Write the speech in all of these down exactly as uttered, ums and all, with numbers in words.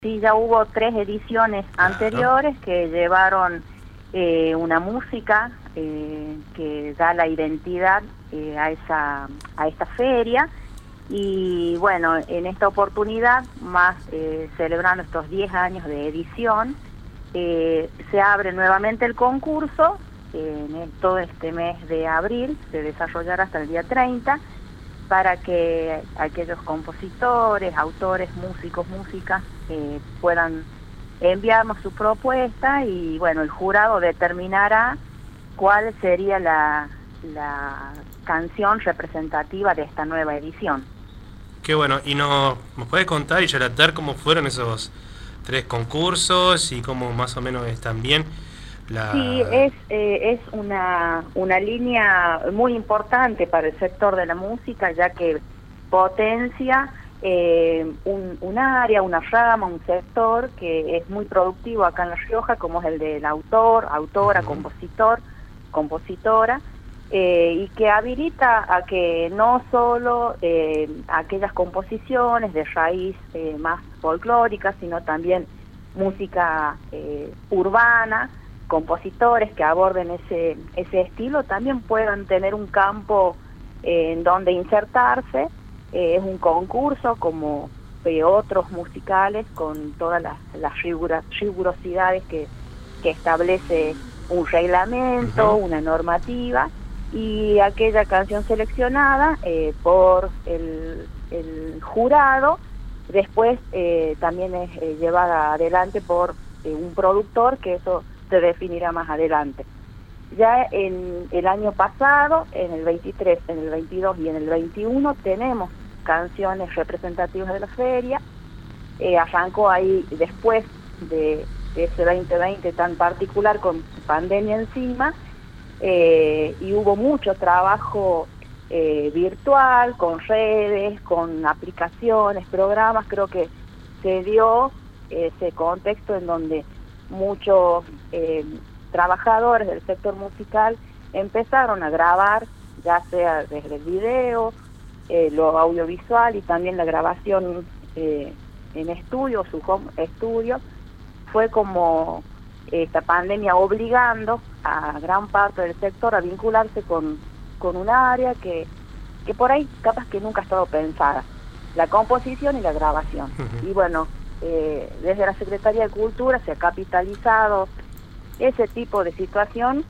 Sí, ya hubo tres ediciones Claro. anteriores que llevaron eh, una música eh, que da la identidad eh, a esa a esta feria, y bueno, en esta oportunidad, más eh, celebrando estos diez años de edición, eh, se abre nuevamente el concurso. Eh, en el- todo este mes de abril se desarrollará hasta el día treinta, para que aquellos compositores, autores, músicos, músicas eh, puedan enviarnos su propuesta, y bueno, el jurado determinará cuál sería la, la canción representativa de esta nueva edición. Qué bueno. ¿Y no, nos puedes contar y relatar cómo fueron esos tres concursos y cómo más o menos es también Sí, la... es, eh, es una, una línea muy importante para el sector de la música, ya que potencia eh, un, un área, una rama, un sector que es muy productivo acá en La Rioja, como es el del autor, autora, Ujú. compositor, compositora, eh, y que habilita a que no solo eh, aquellas composiciones de raíz eh, más folclórica, sino también música eh, urbana, compositores que aborden ese, ese estilo también puedan tener un campo eh, en donde insertarse. Eh, es un concurso como eh, otros musicales, con todas las, las rigura, rigurosidades que, que establece un reglamento, Ujú. una normativa, y aquella canción seleccionada eh, por el, el jurado después eh, también es eh, llevada adelante por eh, un productor, que eso se definirá más adelante. Ya en el año pasado, en el veintitrés, en el veintidós y en el veintiuno, tenemos canciones representativas de la feria. Eh, arrancó ahí después de ese veinte veinte tan particular, con pandemia encima, eh, y hubo mucho trabajo eh, virtual, con redes, con aplicaciones, programas. Creo que se dio ese contexto en donde muchos eh, trabajadores del sector musical empezaron a grabar, ya sea desde el video, eh, lo audiovisual, y también la grabación eh, en estudio, su home estudio. Fue como esta pandemia obligando a gran parte del sector a vincularse con, con un área que, que por ahí capaz que nunca ha estado pensada, la composición y la grabación. Ujú. Y bueno, eh, desde la Secretaría de Cultura se ha capitalizado ese tipo de situación,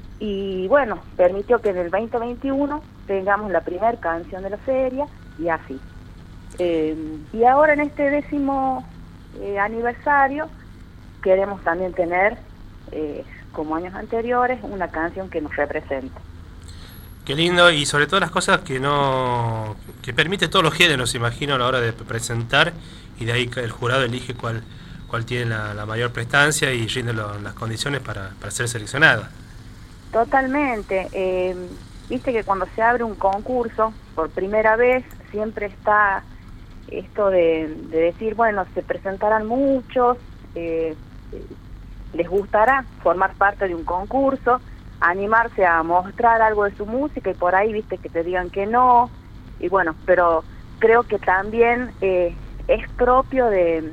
y bueno, permitió que en el veinte veintiuno tengamos la primera canción de la feria, y así. Eh, y ahora en este décimo eh, aniversario queremos también tener, eh, como años anteriores, una canción que nos represente. Qué lindo, y sobre todo las cosas que no que permite todos los géneros, imagino, a la hora de presentar, y de ahí que el jurado elige cuál cuál tiene la, la mayor prestancia y rinde lo- las condiciones para, para ser seleccionada. Totalmente. Eh, viste que cuando se abre un concurso por primera vez, siempre está esto de, de decir, bueno, se presentarán muchos, eh, eh, les gustará formar parte de un concurso, animarse a mostrar algo de su música, y por ahí, viste, que te digan que no. Y bueno, pero creo que también eh, es propio de,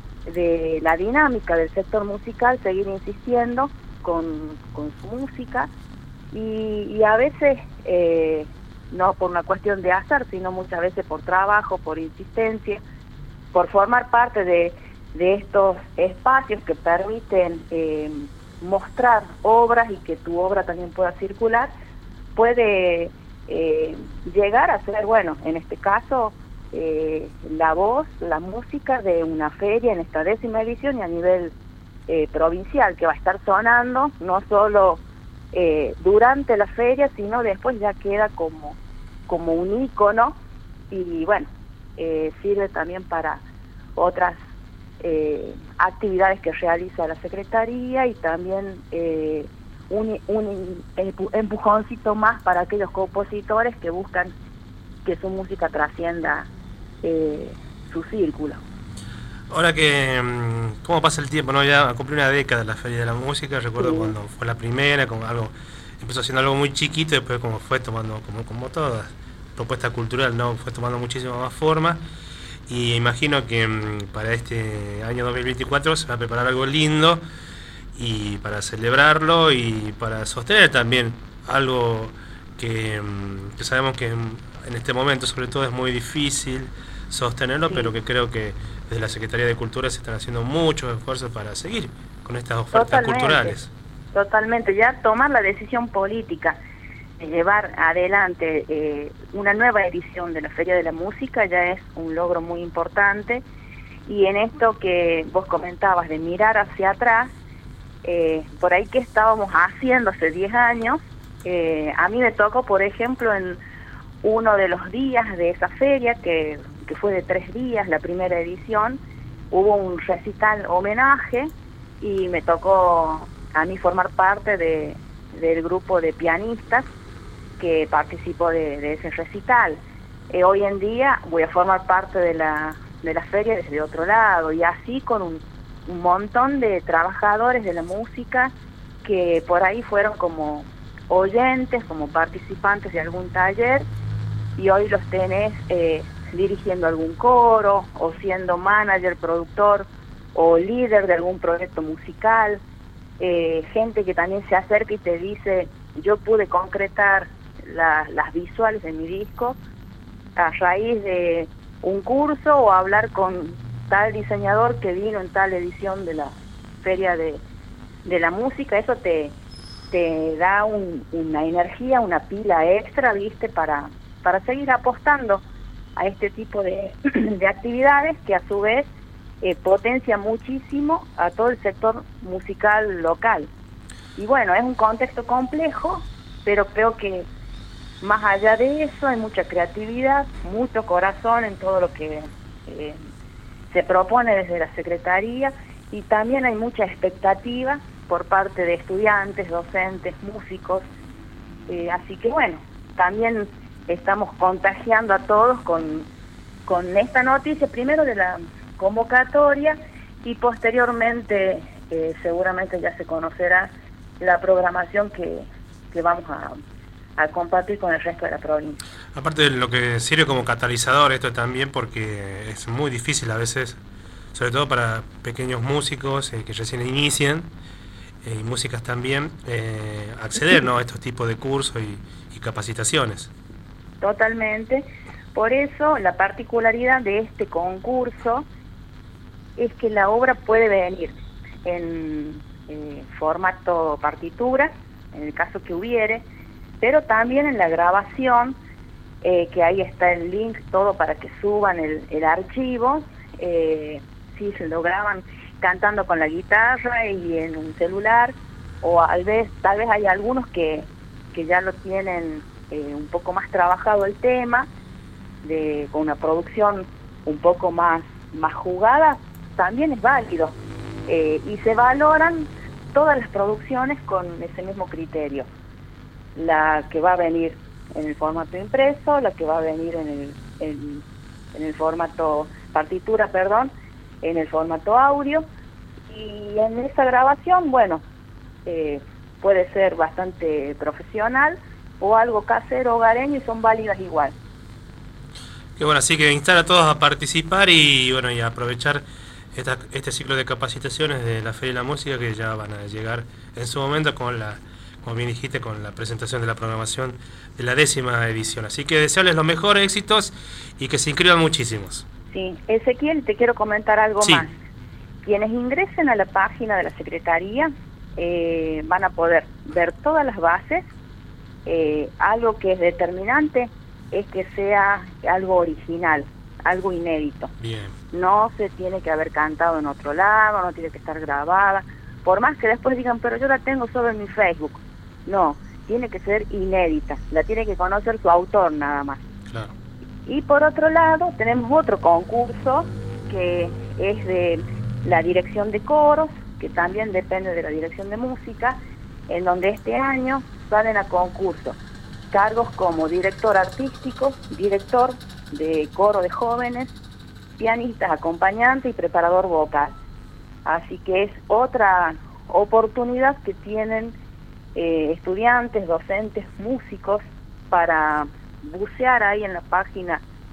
de la dinámica del sector musical seguir insistiendo con, con su música, y, y a veces eh, no por una cuestión de azar, sino muchas veces por trabajo, por insistencia, por formar parte de, de estos espacios que permiten eh, mostrar obras y que tu obra también pueda circular. Puede eh, llegar a ser, bueno, en este caso, eh, la voz, la música de una feria en esta décima edición, y a nivel eh, provincial, que va a estar sonando no solo eh, durante la feria, sino después ya queda como, como un ícono. Y bueno, eh, sirve también para otras eh, actividades que realiza la Secretaría, y también eh, un, un empujoncito más para aquellos compositores que buscan que su música trascienda eh, su círculo. Ahora que, mm, ¿cómo pasa el tiempo? ¿No? Ya cumplí una década la Feria de la Música, recuerdo Sí, cuando fue la primera, como algo, empezó siendo algo muy chiquito, y después como fue tomando, como, como toda propuesta cultural, no fue tomando muchísima más forma. y imagino que mm, para este año dos mil veinticuatro se va a preparar algo lindo y para celebrarlo y para sostener también algo que, mm, que sabemos que en este momento sobre todo es muy difícil sostenerlo, Sí, pero que creo que desde la Secretaría de Cultura se están haciendo muchos esfuerzos para seguir con estas ofertas totalmente, culturales. totalmente. Ya tomar la decisión política de llevar adelante eh, una nueva edición de la Feria de la Música ya es un logro muy importante. Y en esto que vos comentabas de mirar hacia atrás, eh, por ahí que estábamos haciendo hace diez años, eh, a mí me tocó, por ejemplo, en uno de los días de esa feria, que, que fue de tres días, la primera edición, hubo un recital homenaje y me tocó a mí formar parte de, del grupo de pianistas que participó de, de ese recital. Eh, hoy en día voy a formar parte de la, de la feria desde otro lado, y así con un, un montón de trabajadores de la música que por ahí fueron como oyentes, como participantes de algún taller, y hoy los tenés eh, dirigiendo algún coro, o siendo manager, productor, o líder de algún proyecto musical. Eh, gente que también se acerca y te dice, yo pude concretar la, las visuales de mi disco a raíz de un curso o hablar con tal diseñador que vino en tal edición de la Feria de, de la Música. Eso te, te da un, una energía, una pila extra, ¿viste? Para, para seguir apostando a este tipo de, de actividades que a su vez eh, potencia muchísimo a todo el sector musical local. Y bueno, es un contexto complejo, pero creo que más allá de eso hay mucha creatividad, mucho corazón en todo lo que eh, se propone desde la Secretaría, y también hay mucha expectativa por parte de estudiantes, docentes, músicos. Eh, así que bueno, también estamos contagiando a todos con, con esta noticia, primero de la convocatoria, y posteriormente eh, seguramente ya se conocerá la programación que, que vamos a, a compartir con el resto de la provincia. Aparte de lo que sirve como catalizador esto también, porque es muy difícil a veces, sobre todo para pequeños músicos eh, que recién inician, eh, y músicas también, eh, acceder, ¿no?, a estos tipos de cursos y, y capacitaciones. Totalmente. Por eso la particularidad de este concurso es que la obra puede venir en eh, formato partitura, en el caso que hubiere, pero también en la grabación, eh, que ahí está el link, todo para que suban el, el archivo. Eh, si se lo graban cantando con la guitarra y en un celular, o tal vez, tal vez hay algunos que, que ya lo tienen eh, un poco más trabajado el tema, de con una producción un poco más, más jugada, también es válido. Eh, y se valoran todas las producciones con ese mismo criterio. La que va a venir en el formato impreso, la que va a venir en el, en, en el formato partitura, perdón, en el formato audio, y en esa grabación, bueno, eh, puede ser bastante profesional o algo casero, hogareño, y son válidas igual. Que bueno, así que instar a todos a participar y bueno, y a aprovechar esta, este ciclo de capacitaciones de la Feria de la Música, que ya van a llegar en su momento con la, como bien dijiste, con la presentación de la programación de la décima edición. Así que desearles los mejores éxitos y que se inscriban muchísimos. Sí, Ezequiel, te quiero comentar algo Sí. más. Quienes ingresen a la página de la Secretaría eh, van a poder ver todas las bases. Eh, algo que es determinante es que sea algo original, algo inédito. Bien. No se tiene que haber cantado en otro lado, no tiene que estar grabada, por más que después digan, pero yo la tengo solo en mi Facebook. No, tiene que ser inédita, la tiene que conocer su autor nada más. Claro. Y por otro lado, tenemos otro concurso que es de la dirección de coros, que también depende de la dirección de música, en donde este año salen a concurso cargos como director artístico, director de coro de jóvenes, pianistas, acompañante y preparador vocal. Así que es otra oportunidad que tienen eh, estudiantes, docentes, músicos, para bucear ahí en la página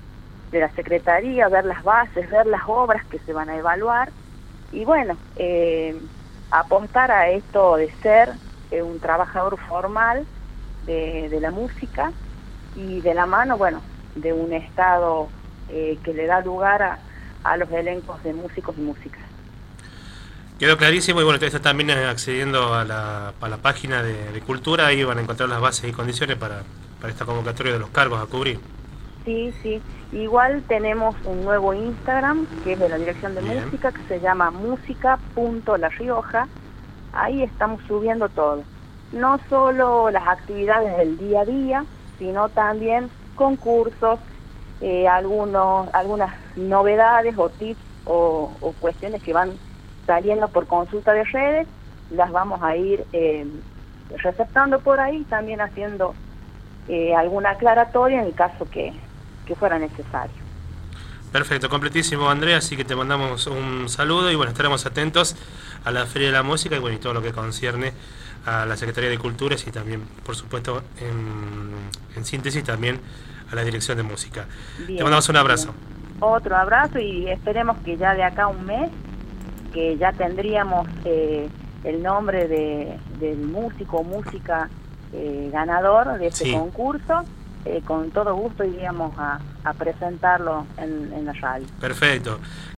de la Secretaría, ver las bases, ver las obras que se van a evaluar y bueno, eh, apostar a esto de ser eh, un trabajador formal de, de la música y de la mano, bueno, de un Estado eh, que le da lugar a, a los elencos de músicos y músicas. Quedó clarísimo y bueno, ustedes están también accediendo a la, a la página de, de Cultura, ahí van a encontrar las bases y condiciones para, para esta convocatoria de los cargos a cubrir. Sí, sí. Igual tenemos un nuevo Instagram, que es de la Dirección de Bien. Música, que se llama música punto la rioja. Ahí estamos subiendo todo. No solo las actividades del día a día, sino también concursos, eh, algunos, algunas novedades o tips o, o cuestiones que van saliendo por consulta de redes, las vamos a ir eh, receptando por ahí, también haciendo eh, alguna aclaratoria en el caso que, que fuera necesario. Perfecto, completísimo Andrea, así que te mandamos un saludo y bueno, estaremos atentos a la Feria de la Música y bueno, y todo lo que concierne a la Secretaría de Culturas y también, por supuesto, en, en síntesis también a la Dirección de Música. Bien, te mandamos un abrazo. Bien. Otro abrazo y esperemos que ya de acá a un mes, que ya tendríamos eh, el nombre de, del músico o música eh, ganador de este sí. concurso. Eh, con todo gusto iríamos a, a presentarlo en, en la radio. Perfecto.